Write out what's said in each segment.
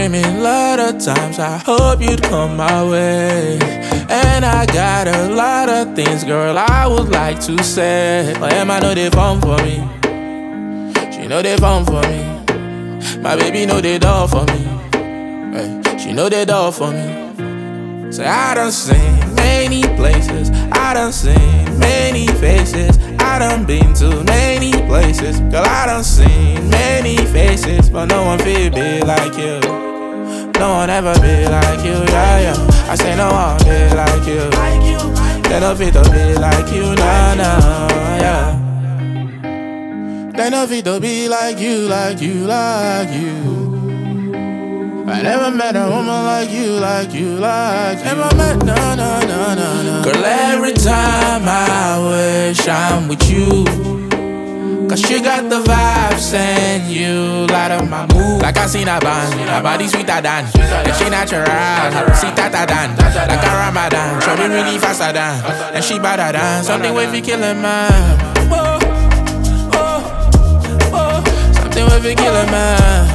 dreaming lot of times I hope you'd come my way. And I got a lot of things, girl, I would like to say. But Emma know they fall for me. She know they fall for me. My baby know they doll for me. Hey, she know they doll for me. Say I done seen many places, I done seen many faces, I done been to many places. Girl, I done seen many faces, but no one feel be like you. No one ever be like you, yeah, yeah. I say no one be like you. They no fit to be like you, nah, nah, yeah. They no fit to be like you, like you, like you. I never met a woman like you, like you, like you. Never met, no, no, no, no, no. Girl, every time I wish I'm with you, cause you got the vibes and you light up my mood. Like I seen her band, her body sweeter than, and she natural, see tata dan, like a Ramadan. Show me really faster than, and she better than something with you killing man. Oh, oh, oh, something with you killing man.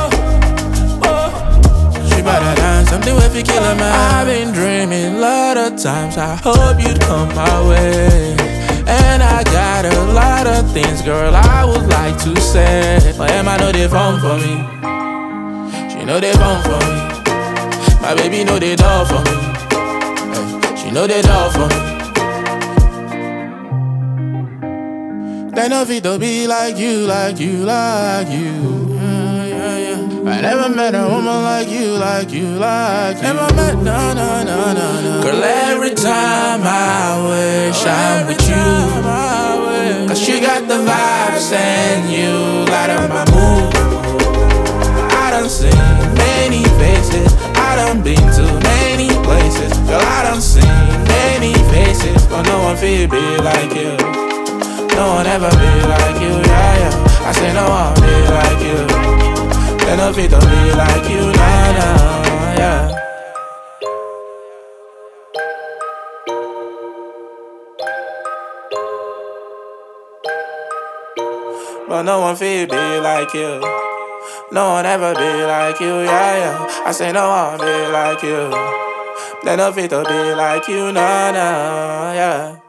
Better than something with you killing man. I've been dreaming a lot of times I hope you'd come my way. And I got a lot of things, girl, I would like to say. But Emma know they fall for me. She know they fall for me. My baby know they doll for me. Hey, she know they doll for me. They know fit to be like you, like you, like you. I never met a woman like you, like you, like you. Never met, no, no, no, no, no. Girl, every time I wish I'm with you, cause you got the vibes and you light up my mood. I done seen many faces, I done been to many places. Girl, I done seen many faces, but no one feel be like you. No one ever be like you, yeah, yeah. I say no one be like you. They no fit to be like you, nah, nah, yeah. But no one fit be like you. No one ever be like you, yeah, yeah. I say no one be like you. They no fit to be like you, nah, nah, yeah.